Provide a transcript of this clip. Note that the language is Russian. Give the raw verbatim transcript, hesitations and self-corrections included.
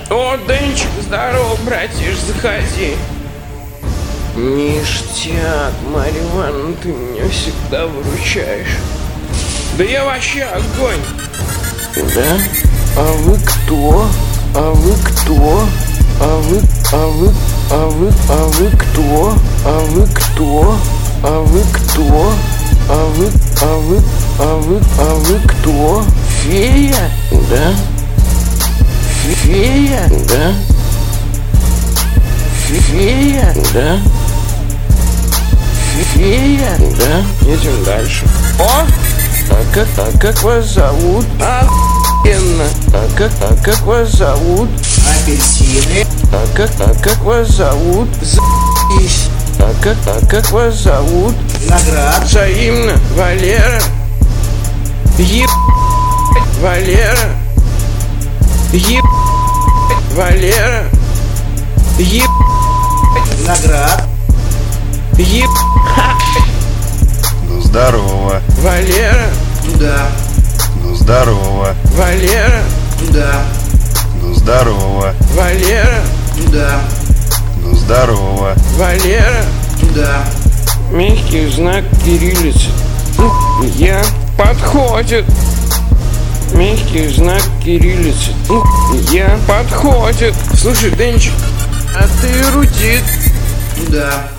О, Денчик, здорово, братиш, заходи. Ништяк, Марья Ивановна, ты меня всегда выручаешь. Да я вообще огонь. Да? А вы кто? А вы кто? А вы, а вы, а вы, а вы кто? А вы кто? А вы кто? А вы, а вы, а вы, а вы кто? Фея? Да? Фея? Да? Фея? Да? Фея? Да? Идем дальше. О! А как, а как вас зовут? Охуенно! А как, а как вас зовут? Апельсины. А как, а как вас зовут? За***ись. А как, а как вас зовут? Виноград. Взаимно, Валера. Еб... Валера. Еб... Валера. Еб... Виноград. Еб... Ну здорово, Валера. Туда. ну здорово, Валера. Туда. ну здорово, Валера. Туда. ну здорово, Валера. Туда. Мягкий знак кириллицы. Я подходит. Мягкий знак кириллицы. Я подходит. Слушай, Денчик, а ты эрудит. Туда.